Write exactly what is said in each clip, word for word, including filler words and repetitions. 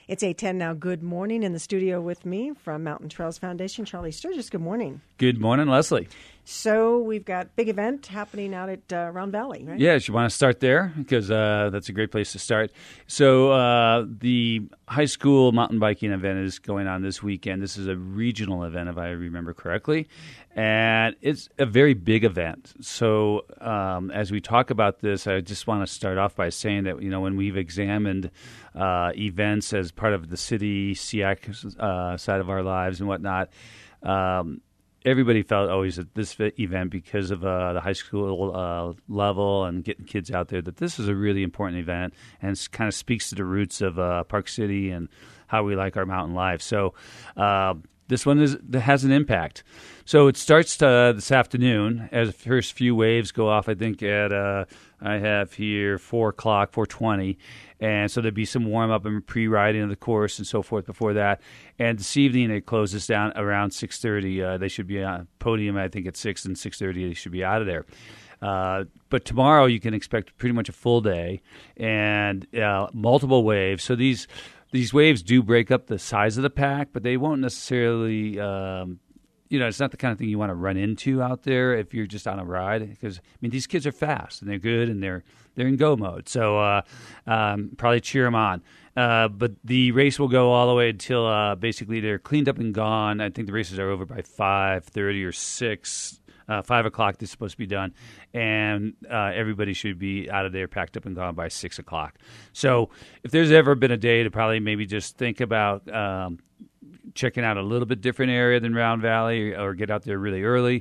It's eight ten now. Good morning. In the studio with me from Mountain Trails Foundation, Charlie Sturgis. Good morning. Good morning, Leslie. So we've got big event happening out at uh, Round Valley, right? Yes, you want to start there because uh, that's a great place to start. So uh, the high school mountain biking event is going on this weekend. This is a regional event, if I remember correctly, and it's a very big event. So um, as we talk about this, I just want to start off by saying that, you know, when we've examined uh, events as part of the city S E A C uh, side of our lives and whatnot, um, everybody felt always at this event, because of uh, the high school uh, level and getting kids out there, that this is a really important event and it kind of speaks to the roots of uh, Park City and how we like our mountain life. So uh, this one is has an impact. So it starts uh, this afternoon as the first few waves go off, I think at, uh, I have here four o'clock, four twenty. And so there'll be some warm-up and pre-riding of the course and so forth before that. And this evening it closes down around six thirty. Uh, they should be on podium, I think, at six, and six thirty they should be out of there. Uh, but tomorrow you can expect pretty much a full day and uh, multiple waves. So these these waves do break up the size of the pack, but they won't necessarily um, you know, it's not the kind of thing you want to run into out there if you're just on a ride, because, I mean, these kids are fast and they're good and they're they're in go mode. So uh, um, probably cheer them on. Uh, but the race will go all the way until uh, basically they're cleaned up and gone. I think the races are over by five thirty or six. Uh, five o'clock they're supposed to be done, and uh, everybody should be out of there, packed up and gone by six o'clock. So if there's ever been a day to probably maybe just think about um, checking out a little bit different area than Round Valley, or, or get out there really early,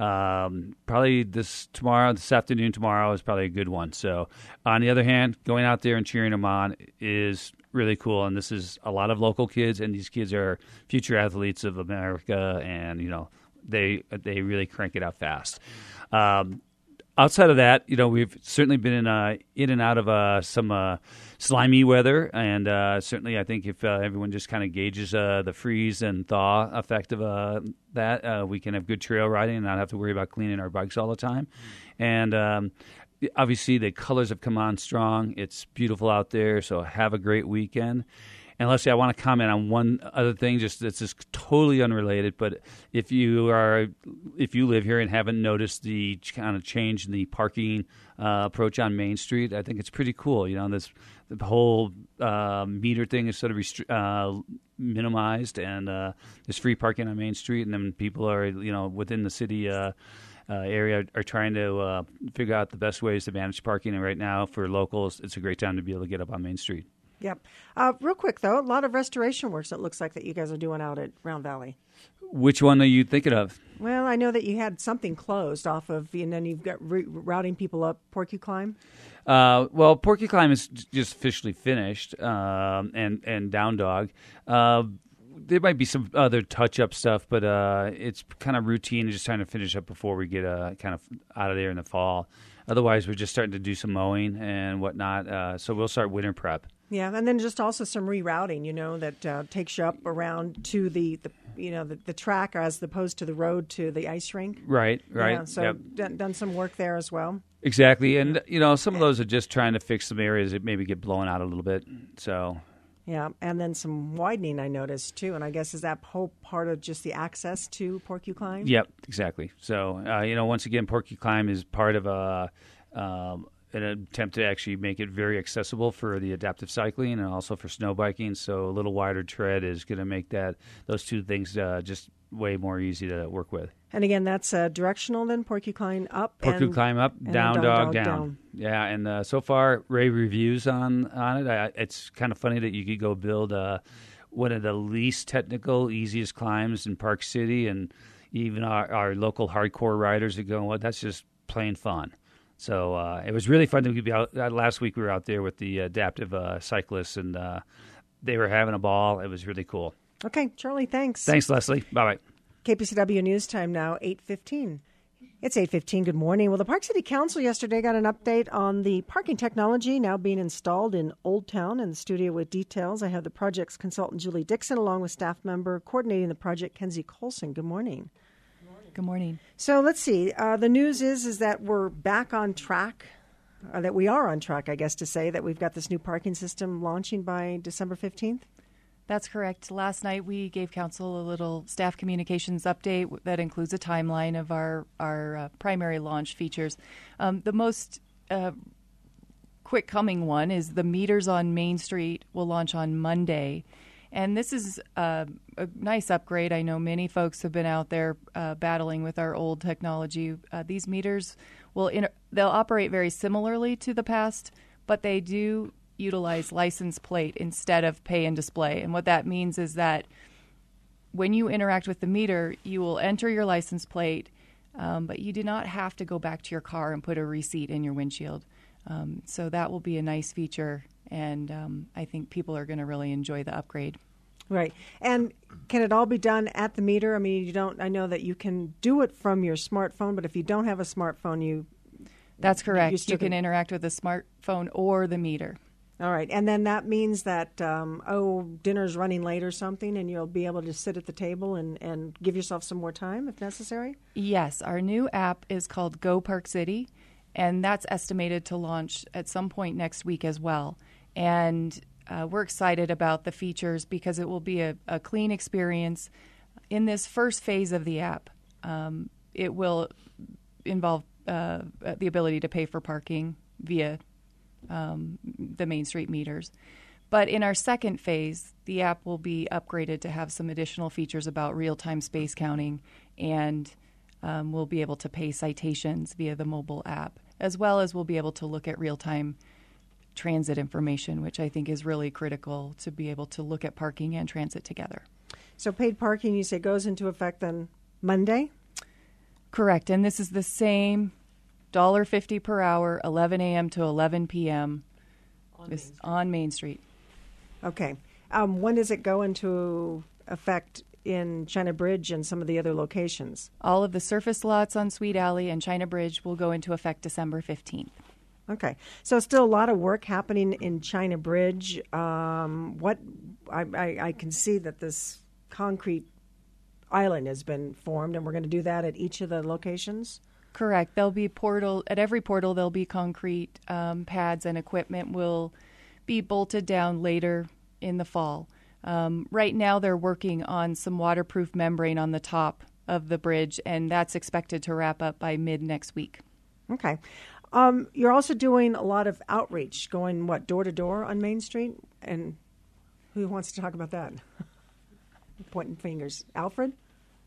um, probably this tomorrow, this afternoon tomorrow is probably a good one. So on the other hand, going out there and cheering them on is really cool, and this is a lot of local kids, and these kids are future athletes of America, and, you know, they they really crank it out fast. Um, outside of that, you know, we've certainly been in, uh, in and out of uh, some uh, slimy weather, and uh, certainly I think if uh, everyone just kind of gauges uh, the freeze and thaw effect of uh, that, uh, we can have good trail riding and not have to worry about cleaning our bikes all the time. And um, obviously the colors have come on strong. It's beautiful out there, so have a great weekend. And Leslie, I want to comment on one other thing, just that's just totally unrelated. But if you are, if you live here and haven't noticed the kind of change in the parking uh, approach on Main Street, I think it's pretty cool. You know, this the whole uh, meter thing is sort of restri- uh, minimized, and uh, there's free parking on Main Street, and then people are, you know, within the city Uh, Uh, area are trying to uh, figure out the best ways to manage parking. And right now, for locals, it's a great time to be able to get up on Main Street. Yep. Uh, real quick, though, a lot of restoration works it looks like that you guys are doing out at Round Valley. Which one are you thinking of? Well, I know that you had something closed off of, and then you've got re- routing people up Porcupine. Uh, well, Porcupine is just officially finished, um, and, and Down Dog. Uh, There might be some other touch-up stuff, but uh, it's kind of routine, just trying to finish up before we get uh, kind of out of there in the fall. Otherwise, we're just starting to do some mowing and whatnot, uh, so we'll start winter prep. Yeah, and then just also some rerouting, you know, that uh, takes you up around to the, the you know, the, the track as opposed to the road to the ice rink. Right, right. Yeah, so yep. done, done some work there as well. Exactly, and, you know, some of those are just trying to fix some areas that maybe get blown out a little bit, so... Yeah, and then some widening I noticed, too. And I guess is that whole part of just the access to Porcupine? Yep, exactly. So, uh, you know, once again, Porcupine is part of a, um, an attempt to actually make it very accessible for the adaptive cycling and also for snow biking. So a little wider tread is going to make that those two things uh, just way more easy to work with. And again, that's uh, directional then, Porcupine up? Porcupine and, up, and down, down, dog, dog down. down. Yeah, and uh, so far, rave reviews on, on it. I, it's kind of funny that you could go build uh, one of the least technical, easiest climbs in Park City, and even our, our local hardcore riders are going, well, that's just plain fun. So uh, it was really fun to be out. Uh, last week we were out there with the adaptive uh, cyclists, and uh, they were having a ball. It was really cool. Okay, Charlie, thanks. Thanks, Leslie. Bye-bye. K P C W News Time now, eight fifteen. It's eight fifteen. Good morning. Well, the Park City Council yesterday got an update on the parking technology now being installed in Old Town. In the studio with details, I have the project's consultant, Julie Dixon, along with staff member coordinating the project, Kenzie Colson. Good morning. Good morning. Good morning. So let's see. Uh, the news is is that we're back on track, or that we are on track, I guess, to say that we've got this new parking system launching by December fifteenth. That's correct. Last night we gave council a little staff communications update that includes a timeline of our, our uh, primary launch features. Um, the most uh, quick coming one is the meters on Main Street will launch on Monday. And this is uh, a nice upgrade. I know many folks have been out there uh, battling with our old technology. Uh, these meters will inter- they'll operate very similarly to the past, but they do utilize license plate instead of pay and display. And what that means is that when you interact with the meter, you will enter your license plate, um, but you do not have to go back to your car and put a receipt in your windshield. Um, so that will be a nice feature, and um, I think people are going to really enjoy the upgrade. Right. And can it all be done at the meter? I mean, you don't. I know that you can do it from your smartphone, but if you don't have a smartphone, you... That's correct. You, you can, can interact with the smartphone or the meter. All right. And then that means that, um, oh, dinner's running late or something, and you'll be able to sit at the table and, and give yourself some more time if necessary? Yes. Our new app is called Go Park City, and that's estimated to launch at some point next week as well. And uh, we're excited about the features because it will be a, a clean experience. In this first phase of the app, um, it will involve uh, the ability to pay for parking via Um, the Main Street meters. But in our second phase, the app will be upgraded to have some additional features about real-time space counting, and um, we'll be able to pay citations via the mobile app, as well as we'll be able to look at real-time transit information, which I think is really critical to be able to look at parking and transit together. So paid parking, you say, goes into effect on Monday? Correct, and this is the same one dollar fifty per hour, eleven a.m. to eleven p.m. on Main Street. On Main Street. Okay. Um, when does it go into effect in China Bridge and some of the other locations? All of the surface lots on Sweet Alley and China Bridge will go into effect December fifteenth. Okay. So still a lot of work happening in China Bridge. Um, what I, I, I can see that this concrete island has been formed, and we're going to do that at each of the locations? Correct. There'll be portal at every portal. There'll be concrete um, pads, and equipment will be bolted down later in the fall. Um, right now, they're working on some waterproof membrane on the top of the bridge, and that's expected to wrap up by mid next week. Okay. Um, you're also doing a lot of outreach, going what door to door on Main Street, and who wants to talk about that? Pointing fingers, Alfred.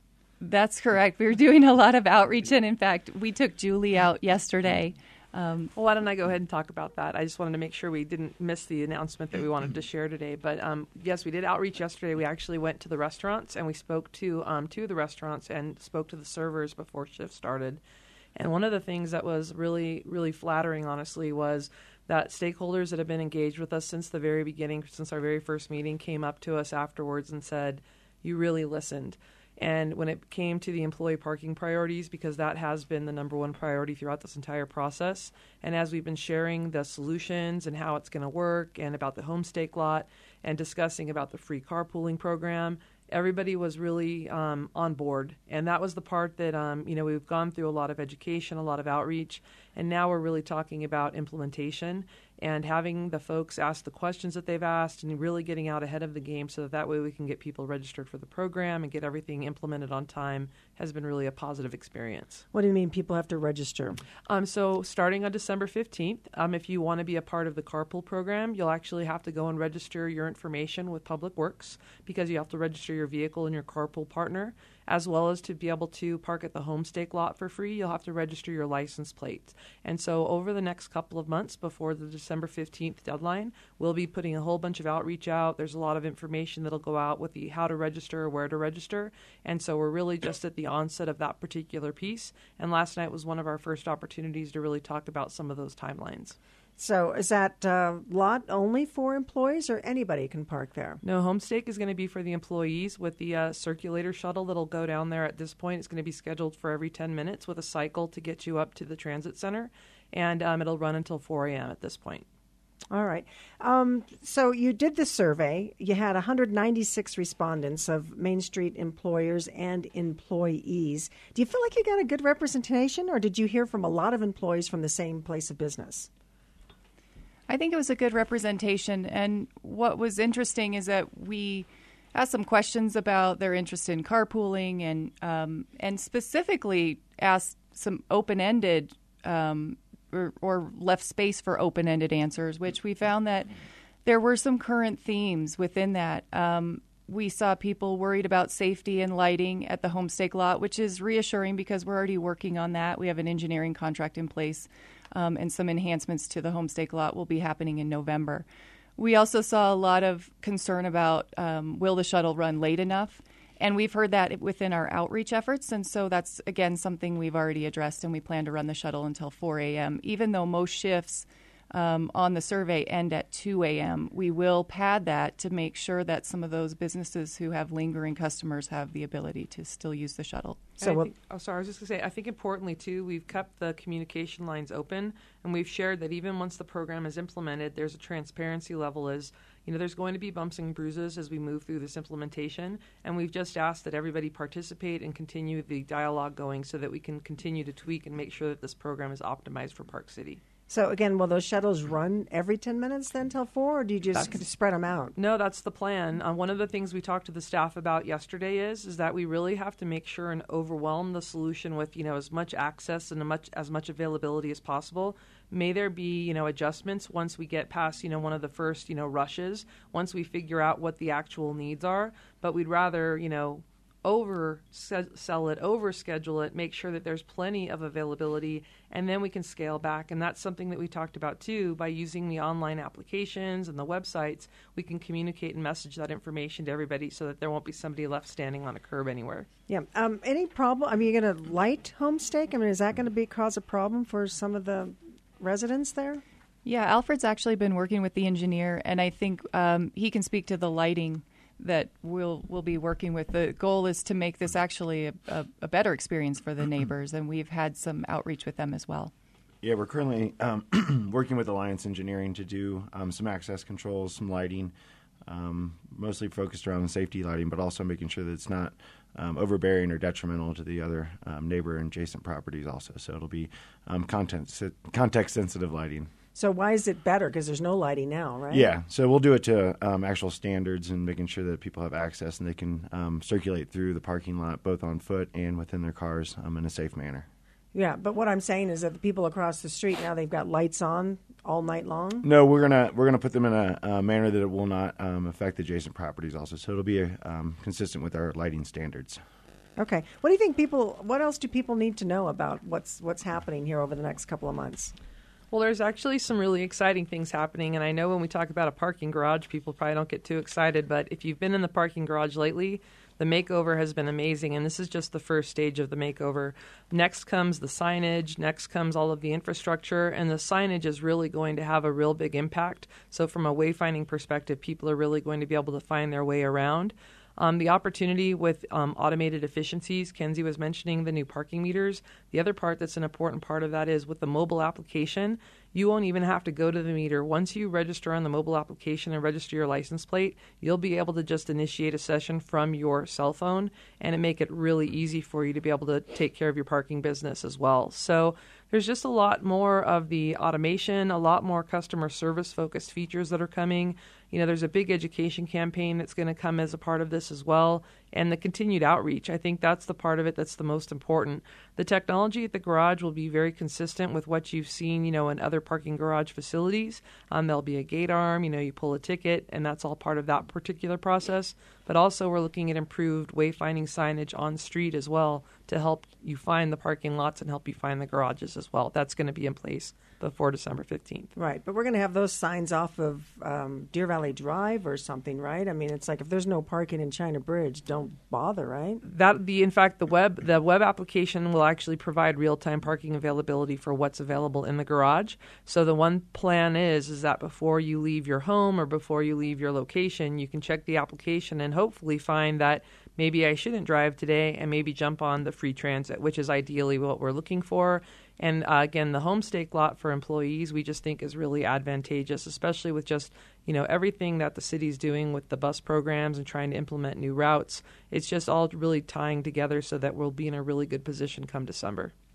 That's correct. We were doing a lot of outreach, and in fact, we took Julie out yesterday. Um, well, why don't I go ahead and talk about that? I just wanted to make sure we didn't miss the announcement that we wanted to share today. But um, yes, we did outreach yesterday. We actually went to the restaurants, and we spoke to um, two of the restaurants and spoke to the servers before shift started. And one of the things that was really, really flattering, honestly, was that stakeholders that have been engaged with us since the very beginning, since our very first meeting, came up to us afterwards and said, "You really listened." And when it came to the employee parking priorities, because that has been the number one priority throughout this entire process, and as we've been sharing the solutions and how it's going to work and about the homestake lot and discussing about the free carpooling program, everybody was really um, on board. And that was the part that, um, you know, we've gone through a lot of education, a lot of outreach, and now we're really talking about implementation and having the folks ask the questions that they've asked and really getting out ahead of the game so that that way we can get people registered for the program and get everything implemented on time has been really a positive experience. What do you mean people have to register? Um, so starting on December fifteenth, um, if you want to be a part of the carpool program, you'll actually have to go and register your information with Public Works because you have to register your vehicle and your carpool partner, as well as to be able to park at the homestake lot for free, you'll have to register your license plates. And so over the next couple of months before the December fifteenth deadline, we'll be putting a whole bunch of outreach out. There's a lot of information that'll go out with the how to register, where to register. And so we're really just at the onset of that particular piece. And last night was one of our first opportunities to really talk about some of those timelines. So is that uh, lot only for employees, or anybody can park there? No, homestake is going to be for the employees with the uh, circulator shuttle that'll go down there at this point. It's going to be scheduled for every ten minutes with a cycle to get you up to the transit center, and um, it'll run until four a.m. at this point. All right. Um, so you did the survey. You had one hundred ninety-six respondents of Main Street employers and employees. Do you feel like you got a good representation, or did you hear from a lot of employees from the same place of business? I think it was a good representation. And what was interesting is that we asked some questions about their interest in carpooling and um, and specifically asked some open-ended um, or, or left space for open-ended answers, which we found that there were some current themes within that. Um, we saw people worried about safety and lighting at the Homestake lot, which is reassuring because we're already working on that. We have an engineering contract in place, um, and some enhancements to the Homestake lot will be happening in November. We also saw a lot of concern about um, will the shuttle run late enough? And we've heard that within our outreach efforts. And so that's, again, something we've already addressed, and we plan to run the shuttle until four a.m. Even though most shifts um, on the survey end at two a.m., we will pad that to make sure that some of those businesses who have lingering customers have the ability to still use the shuttle. So, we'll, think, oh, sorry, I was just going to say, I think importantly, too, we've kept the communication lines open, and we've shared that even once the program is implemented, there's a transparency level as, you know, there's going to be bumps and bruises as we move through this implementation, and we've just asked that everybody participate and continue the dialogue going so that we can continue to tweak and make sure that this program is optimized for Park City. So, again, will those shuttles run every ten minutes then till four, or do you just that's, spread them out? No, that's the plan. Uh, one of the things we talked to the staff about yesterday is is that we really have to make sure and overwhelm the solution with, you know, as much access and a much, as much availability as possible. May there be, you know, adjustments once we get past, you know, one of the first, you know, rushes, once we figure out what the actual needs are. But we'd rather, you know, over sell it, over schedule it, make sure that there's plenty of availability, and then we can scale back. And that's something that we talked about too. By using the online applications and the websites, we can communicate and message that information to everybody so that there won't be somebody left standing on a curb anywhere. Yeah. Um, any problem? I mean, you're going to light Homestake? I mean, is that going to be cause a problem for some of the residents there? Yeah, Alfred's actually been working with the engineer, and I think um, he can speak to the lighting that we'll we'll be working with. The goal is to make this actually a, a, a better experience for the neighbors, and we've had some outreach with them as well. Yeah, we're currently um, working with Alliance Engineering to do um, some access controls, some lighting, um, mostly focused around the safety lighting, but also making sure that it's not um, overbearing or detrimental to the other um, neighbor and adjacent properties also. So it'll be um, content context-sensitive lighting. So why is it better? Because there's no lighting now, right? Yeah, so we'll do it to um, actual standards and making sure that people have access and they can um, circulate through the parking lot both on foot and within their cars um, in a safe manner. Yeah, but what I'm saying is that the people across the street now, they've got lights on all night long? No, we're gonna we're gonna put them in a, a manner that it will not um, affect adjacent properties also. So it'll be a, um, consistent with our lighting standards. Okay. What do you think people? What else do people need to know about what's what's happening here over the next couple of months? Well, there's actually some really exciting things happening, and I know when we talk about a parking garage, people probably don't get too excited, but if you've been in the parking garage lately, the makeover has been amazing, and this is just the first stage of the makeover. Next comes the signage, next comes all of the infrastructure, and the signage is really going to have a real big impact. So from a wayfinding perspective, people are really going to be able to find their way around. Um, the opportunity with um, automated efficiencies, Kenzie was mentioning the new parking meters. The other part that's an important part of that is with the mobile application, you won't even have to go to the meter. Once you register on the mobile application and register your license plate, you'll be able to just initiate a session from your cell phone, and it make it really easy for you to be able to take care of your parking business as well. So there's just a lot more of the automation, a lot more customer service focused features that are coming. You know, there's a big education campaign that's going to come as a part of this as well, and the continued outreach. I think that's the part of it that's the most important. The technology at the garage will be very consistent with what you've seen, you know, in other parking garage facilities. Um, there'll be a gate arm, you know, you pull a ticket, and that's all part of that particular process. But also we're looking at improved wayfinding signage on street as well to help you find the parking lots and help you find the garages as well. That's going to be in place before December fifteenth. Right, but we're going to have those signs off of um, Deer Valley Drive or something, right? I mean, it's like if there's no parking in China Bridge, don't bother, right? That the in fact the web the web application will actually provide real-time parking availability for what's available in the garage. So the one plan is is that before you leave your home or before you leave your location, you can check the application and hopefully find that maybe I shouldn't drive today and maybe jump on the free transit, which is ideally what we're looking for. And uh, again, the Homestake lot for employees, we just think is really advantageous, especially with just, you know, everything that the city's doing with the bus programs and trying to implement new routes. It's just all really tying together so that we'll be in a really good position come December.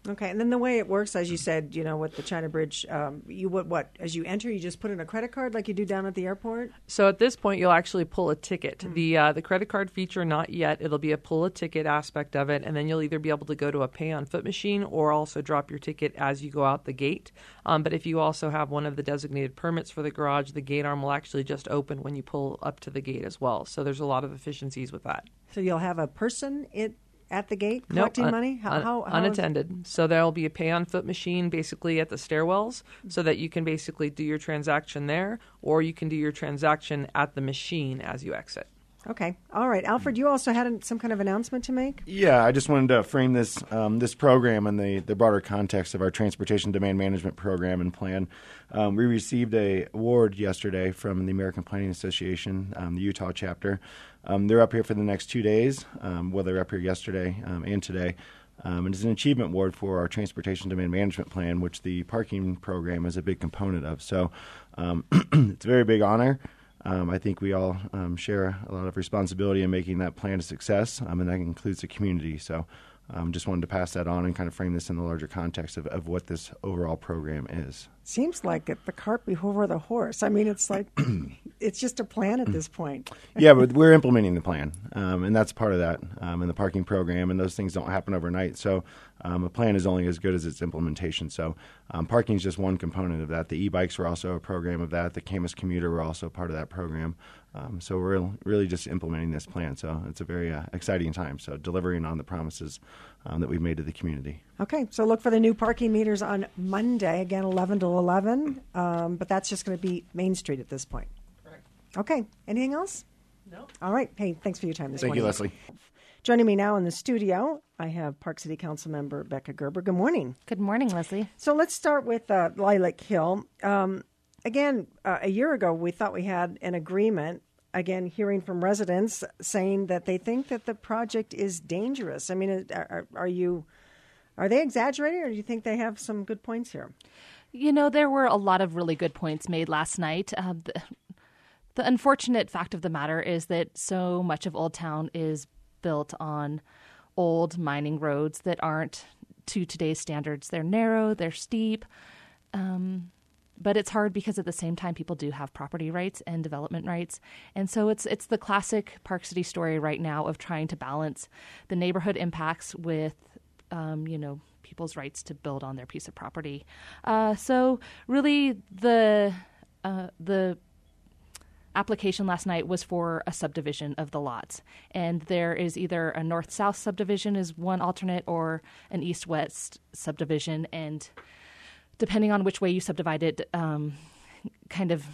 Okay, and then the way it works, as you said, you know, with the China Bridge, um, you would what? As you enter, you just put in a credit card like you do down at the airport? So at this point, you'll actually pull a ticket. Mm. The uh, the credit card feature, not yet. It'll be a pull a ticket aspect of it, and then you'll either be able to go to a pay on foot machine or also drop your ticket as you go out the gate. Um, but if you also have one of the designated permits for the garage, the gate arm will actually just open when you pull up to the gate as well. So there's a lot of efficiencies with that. So you'll have a person it. At the gate collecting nope, un- money? How, un- how, how unattended. Is... So there'll be a pay-on-foot machine basically at the stairwells so that you can basically do your transaction there, or you can do your transaction at the machine as you exit. Okay. All right. Alfred, you also had an, some kind of announcement to make? Yeah, I just wanted to frame this um, this program in the, the broader context of our Transportation Demand Management Program and Plan. Um, we received a award yesterday from the American Planning Association, um, the Utah chapter. Um, they're up here for the next two days. Um, well, they were up here yesterday um, and today. Um, and it's an achievement award for our Transportation Demand Management Plan, which the parking program is a big component of. So um, it's a very big honor. Um, I think we all um, share a lot of responsibility in making that plan a success, um, and that includes the community. So um, just wanted to pass that on and kind of frame this in the larger context of, of what this overall program is. Seems like it, the cart before the horse. I mean, it's like it's just a plan at this point. Yeah, but we're implementing the plan, um, and that's part of that um, in the parking program, and those things don't happen overnight. So um, a plan is only as good as its implementation. So um, parking is just one component of that. The e-bikes were also a program of that. The Camus Commuter were also part of that program. Um, so we're really just implementing this plan. So it's a very uh, exciting time. So delivering on the promises um, that we've made to the community. Okay, so look for the new parking meters on Monday, again, eleven to eleven, um, but that's just going to be Main Street at this point. Correct. Okay, anything else? No. All right. Hey, thanks for your time this Thank morning. you, Leslie. Joining me now in the studio, I have Park City Council member Becca Gerber. Good morning. Good morning, Leslie. So let's start with uh, Lilac Hill. Um, again, uh, a year ago, we thought we had an agreement. Again, hearing from residents saying that they think that the project is dangerous. I mean, are, are you, are they exaggerating, or do you think they have some good points here? You know, there were a lot of really good points made last night. Uh, the, the unfortunate fact of the matter is that so much of Old Town is built on old mining roads that aren't to today's standards. They're narrow, they're steep, um, but it's hard because at the same time people do have property rights and development rights. And so it's it's the classic Park City story right now of trying to balance the neighborhood impacts with, um, you know, people's rights to build on their piece of property. Uh, so really the uh, the application last night was for a subdivision of the lots. And there is either a north-south subdivision is one alternate or an east-west subdivision. And depending on which way you subdivide it, um, kind of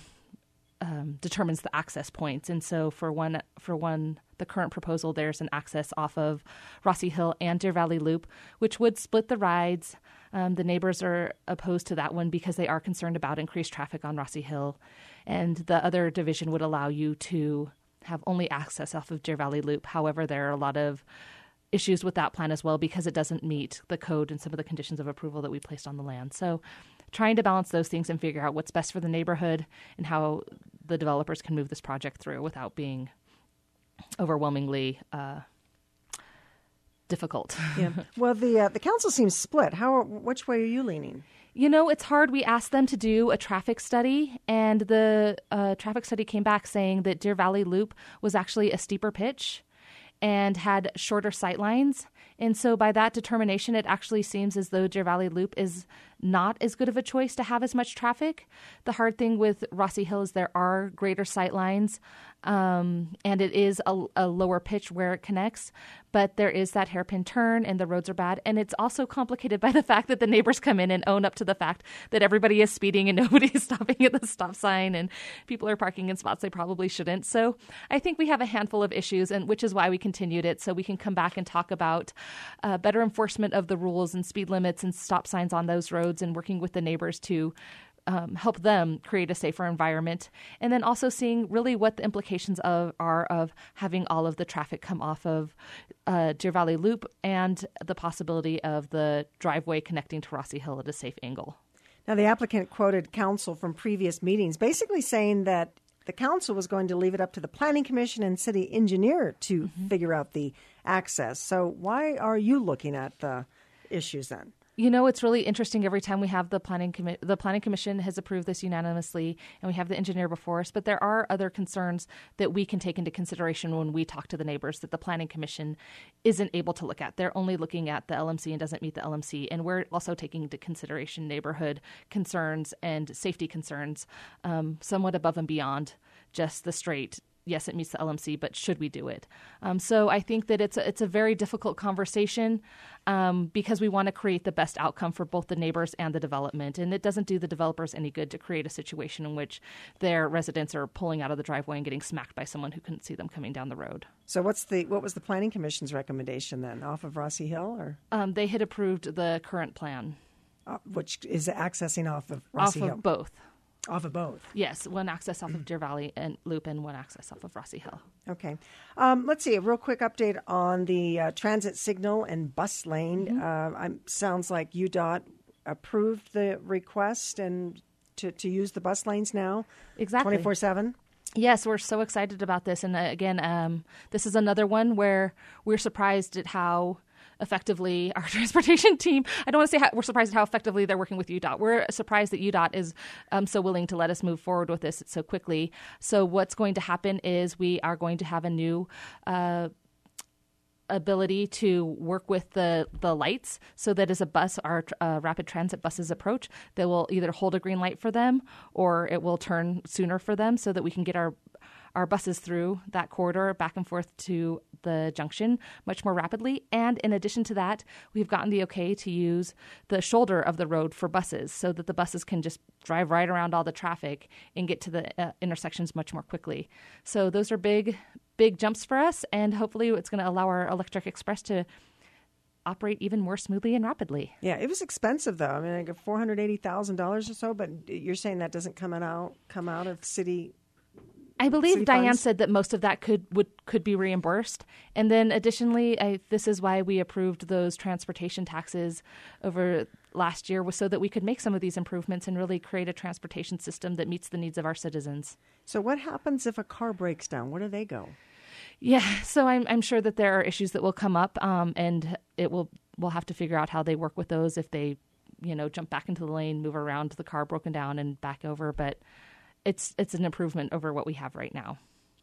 um, determines the access points. And so for one, for one, the current proposal, there's an access off of Rossi Hill and Deer Valley Loop, which would split the rides. Um, the neighbors are opposed to that one because they are concerned about increased traffic on Rossi Hill. And the other division would allow you to have only access off of Deer Valley Loop. However, there are a lot of issues with that plan as well because it doesn't meet the code and some of the conditions of approval that we placed on the land. So trying to balance those things and figure out what's best for the neighborhood and how the developers can move this project through without being overwhelmingly uh, difficult. Yeah. Well, the uh, the council seems split. How? Which way are you leaning? You know, it's hard. We asked them to do a traffic study, and the uh, traffic study came back saying that Deer Valley Loop was actually a steeper pitch and had shorter sight lines. And so by that determination, it actually seems as though Deer Valley Loop is not as good of a choice to have as much traffic. The hard thing with Rossi Hill is there are greater sight lines, um, and it is a, a lower pitch where it connects, but there is that hairpin turn and the roads are bad. And it's also complicated by the fact that the neighbors come in and own up to the fact that everybody is speeding and nobody is stopping at the stop sign and people are parking in spots they probably shouldn't. So I think we have a handful of issues, and which is why we continued it, so we can come back and talk about uh, better enforcement of the rules and speed limits and stop signs on those roads, and working with the neighbors to um, help them create a safer environment. And then also seeing really what the implications of are of having all of the traffic come off of uh, Deer Valley Loop and the possibility of the driveway connecting to Rossi Hill at a safe angle. Now, the applicant quoted council from previous meetings, basically saying that the council was going to leave it up to the planning commission and city engineer to mm-hmm. figure out the access. So why are you looking at the issues then? You know, it's really interesting every time we have the planning commi- the planning commission has approved this unanimously, and we have the engineer before us, but there are other concerns that we can take into consideration when we talk to the neighbors that the planning commission isn't able to look at. They're only looking at the L M C and doesn't meet the L M C, and we're also taking into consideration neighborhood concerns and safety concerns, um, somewhat above and beyond just the straight, yes, it meets the L M C, but should we do it? Um, so I think that it's a, it's a very difficult conversation um, because we want to create the best outcome for both the neighbors and the development. And it doesn't do the developers any good to create a situation in which their residents are pulling out of the driveway and getting smacked by someone who couldn't see them coming down the road. So what's the what was the Planning Commission's recommendation then? Off of Rossi Hill, or Um, they had approved the current plan. uh, which is accessing off of Rossi Off Hill? of both. Off of both. Yes, one access off of Deer Valley and Loop and one access off of Rossi Hill. Okay. Um, let's see, a real quick update on the uh, transit signal and bus lane. Mm-hmm. Uh, I'm, sounds like U D O T approved the request and to, to use the bus lanes now? Exactly. twenty-four seven? Yes, we're so excited about this. And uh, again, um, this is another one where we're surprised at how effectively our transportation team, I don't want to say how, we're surprised at how effectively they're working with U D O T. We're surprised that U D O T is um, so willing to let us move forward with this so quickly. So what's going to happen is we are going to have a new uh, ability to work with the, the lights so that as a bus, our uh, rapid transit buses approach, they will either hold a green light for them or it will turn sooner for them so that we can get our our buses through that corridor back and forth to the junction much more rapidly. And in addition to that, we've gotten the okay to use the shoulder of the road for buses so that the buses can just drive right around all the traffic and get to the uh, intersections much more quickly. So those are big, big jumps for us. And hopefully it's going to allow our Electric Express to operate even more smoothly and rapidly. Yeah, it was expensive though. I mean, like four hundred eighty thousand dollars or so, but you're saying that doesn't come out come out of city. I believe City Diane funds? said that most of that could would could be reimbursed, and then additionally, I, this is why we approved those transportation taxes over last year, was so that we could make some of these improvements and really create a transportation system that meets the needs of our citizens. So what happens if a car breaks down? Where do they go? Yeah, so I'm I'm sure that there are issues that will come up, um, and it will we'll have to figure out how they work with those if they, you know, jump back into the lane, move around the car broken down, and back over, but. It's it's an improvement over what we have right now.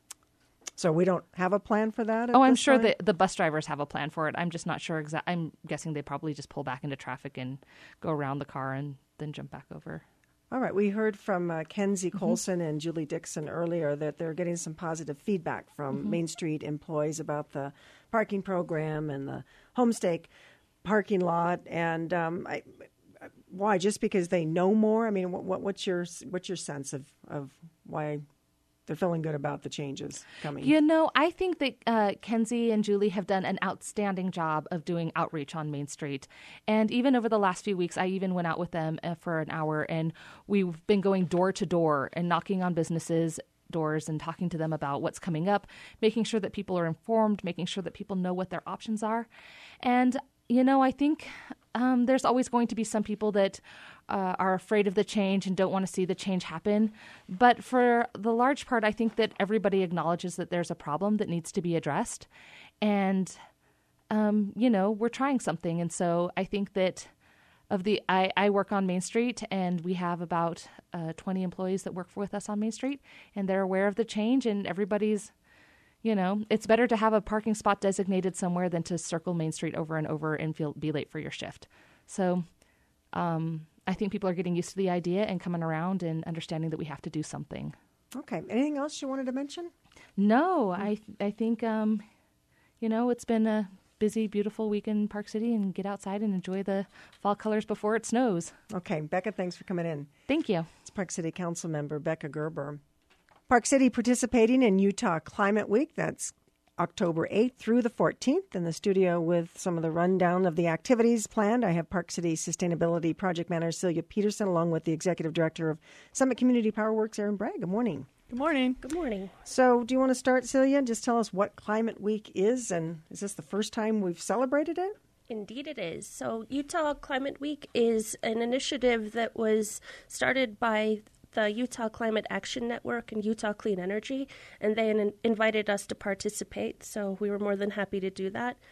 So we don't have a plan for that? Oh, I'm sure that the bus drivers have a plan for it. I'm just not sure exactly. I'm guessing they probably just pull back into traffic and go around the car and then jump back over. All right. We heard from uh, Kenzie Colson mm-hmm. and Julie Dixon earlier that they're getting some positive feedback from mm-hmm. Main Street employees about the parking program and the Homestake parking lot. And um, I... Why? Just because they know more? I mean, what, what's your what's your sense of, of why they're feeling good about the changes coming? You know, I think that uh, Kenzie and Julie have done an outstanding job of doing outreach on Main Street. And even over the last few weeks, I even went out with them uh, for an hour, and we've been going door to door and knocking on businesses' doors and talking to them about what's coming up, making sure that people are informed, making sure that people know what their options are. And, you know, I think... Um, there's always going to be some people that uh, are afraid of the change and don't want to see the change happen. But for the large part, I think that everybody acknowledges that there's a problem that needs to be addressed. And, um, you know, we're trying something. And so I think that of the I, I work on Main Street, and we have about uh, twenty employees that work with us on Main Street, and they're aware of the change, and everybody's You know, it's better to have a parking spot designated somewhere than to circle Main Street over and over and feel be late for your shift. So um, I think people are getting used to the idea and coming around and understanding that we have to do something. Okay. Anything else you wanted to mention? No, I I think, um, you know, it's been a busy, beautiful week in Park City, and get outside and enjoy the fall colors before it snows. Okay. Becca, thanks for coming in. Thank you. It's Park City Council member Becca Gerber. Park City participating in Utah Climate Week. That's October eighth through the fourteenth. In the studio with some of the rundown of the activities planned, I have Park City Sustainability Project Manager Celia Peterson, along with the Executive Director of Summit Community PowerWorks, Erin Bragg. Good morning. Good morning. Good morning. So do you want to start, Celia, and just tell us what Climate Week is, and is this the first time we've celebrated it? Indeed it is. So Utah Climate Week is an initiative that was started by the Utah Climate Action Network and Utah Clean Energy, and they in- invited us to participate, so we were more than happy to do that.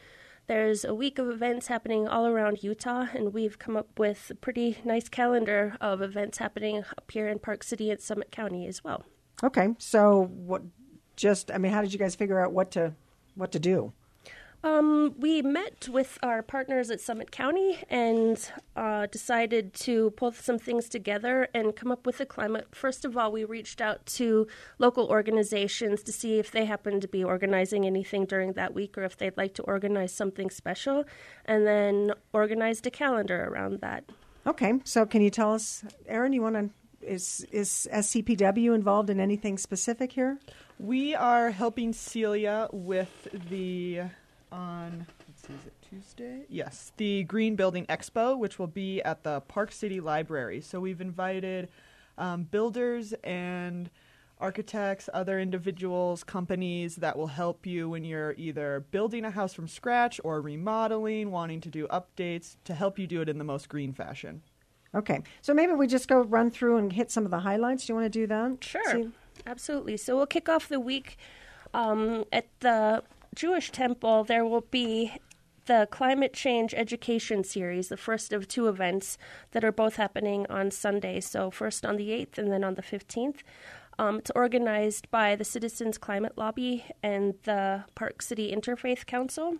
There's a week of events happening all around Utah, and we've come up with a pretty nice calendar of events happening up here in Park City and Summit County as well. Okay, so what? Just, I mean, how did you guys figure out what to what to do? Um, we met with our partners at Summit County and uh, decided to pull some things together and come up with a climate. First of all, we reached out to local organizations to see if they happened to be organizing anything during that week or if they'd like to organize something special, and then organized a calendar around that. Okay, so can you tell us, Erin, you want to, is, is S C P W involved in anything specific here? We are helping Celia with the... on, let's see, is it Tuesday? Yes, the Green Building Expo, which will be at the Park City Library. So we've invited um, builders and architects, other individuals, companies that will help you when you're either building a house from scratch or remodeling, wanting to do updates, to help you do it in the most green fashion. Okay, so maybe we just go run through and hit some of the highlights. Do you want to do that? Sure, See? Absolutely. So we'll kick off the week um, at the Jewish Temple. There will be the Climate Change Education Series, the first of two events that are both happening on Sunday. So first on the eighth and then on the fifteenth. Um, it's organized by the Citizens Climate Lobby and the Park City Interfaith Council.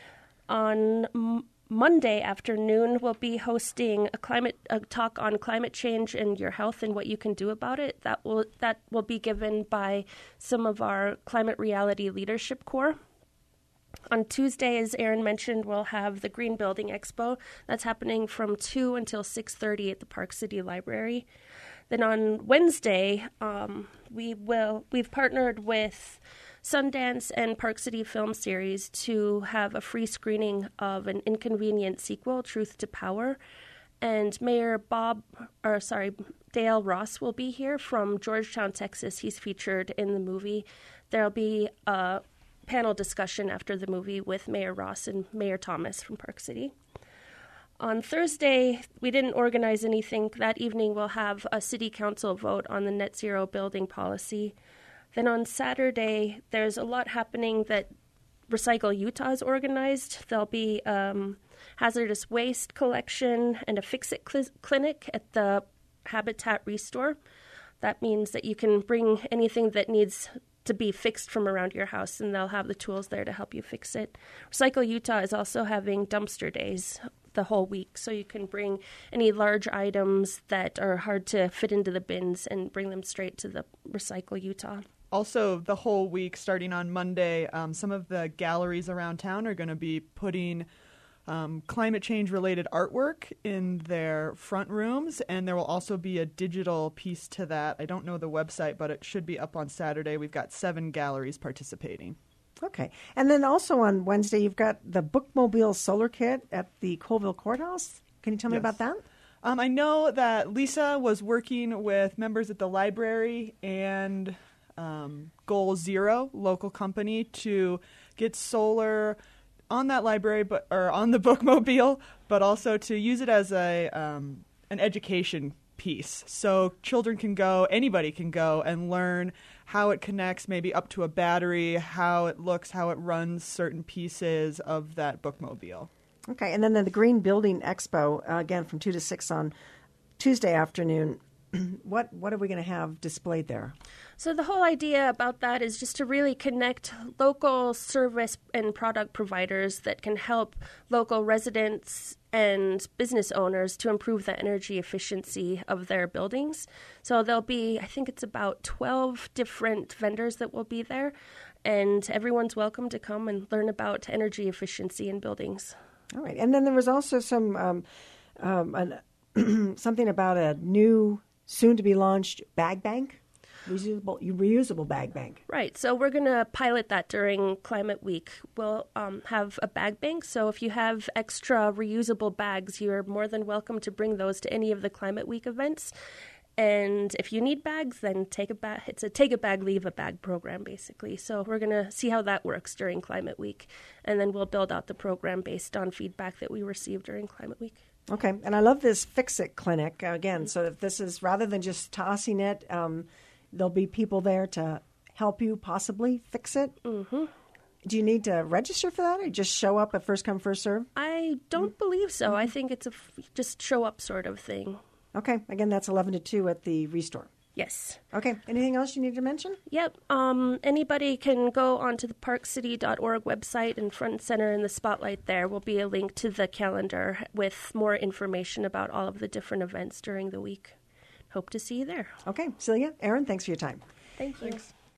On m- Monday afternoon, we'll be hosting a climate a talk on climate change and your health and what you can do about it. That will that will be given by some of our Climate Reality Leadership Corps. On Tuesday, as Erin mentioned, we'll have the Green Building Expo. That's happening from two until six thirty at the Park City Library. Then on Wednesday, um, we will we've partnered with Sundance and Park City Film Series to have a free screening of an Inconvenient sequel, Truth to Power. And Mayor Bob, or sorry, Dale Ross will be here from Georgetown, Texas. He's featured in the movie. There'll be a panel discussion after the movie with Mayor Ross and Mayor Thomas from Park City. On Thursday, we didn't organize anything. That evening, we'll have a city council vote on the net zero building policy. Then on Saturday, there's a lot happening that Recycle Utah is organized. There'll be um, hazardous waste collection and a fix-it cl- clinic at the Habitat Restore. That means that you can bring anything that needs to be fixed from around your house, and they'll have the tools there to help you fix it. Recycle Utah is also having dumpster days the whole week, so you can bring any large items that are hard to fit into the bins and bring them straight to the Recycle Utah. Also, the whole week, starting on Monday, um, some of the galleries around town are going to be putting um, climate change-related artwork in their front rooms, and there will also be a digital piece to that. I don't know the website, but it should be up on Saturday. We've got seven galleries participating. Okay. And then also on Wednesday, you've got the Bookmobile Solar Kit at the Colville Courthouse. Can you tell me Yes. about that? Um, I know that Lisa was working with members at the library and um, Goal Zero, local company, to get solar on that library, but or on the Bookmobile, but also to use it as a um, an education piece. So children can go, anybody can go and learn how it connects maybe up to a battery, how it looks, how it runs certain pieces of that Bookmobile. Okay. And then the Green Building Expo, uh, again, from two to six on Tuesday afternoon. What what are we going to have displayed there? So the whole idea about that is just to really connect local service and product providers that can help local residents and business owners to improve the energy efficiency of their buildings. So there'll be, I think it's about twelve different vendors that will be there, and everyone's welcome to come and learn about energy efficiency in buildings. All right. And then there was also some um, um, an, something about a new, soon-to-be-launched bag bank, reusable, reusable bag bank. Right. So we're going to pilot that during Climate Week. We'll um, have a bag bank. So if you have extra reusable bags, you're more than welcome to bring those to any of the Climate Week events. And if you need bags, then take a bag. It's a take a bag, leave a bag program, basically. So we're going to see how that works during Climate Week. And then we'll build out the program based on feedback that we receive during Climate Week. Okay. And I love this Fix-It clinic. Uh, again, so if this is, rather than just tossing it, um, there'll be people there to help you possibly fix it. Mm-hmm. Do you need to register for that, or just show up at first come, first serve? I don't mm-hmm. believe so. I think it's a f- just show up sort of thing. Okay. Again, that's eleven to two at the Restore. Yes. Okay. Anything else you need to mention? Yep. Um, anybody can go onto the park city dot org website, and front and center in the spotlight there will be a link to the calendar with more information about all of the different events during the week. Hope to see you there. Okay. Celia, Aaron, thanks for your time. Thank you. Thanks.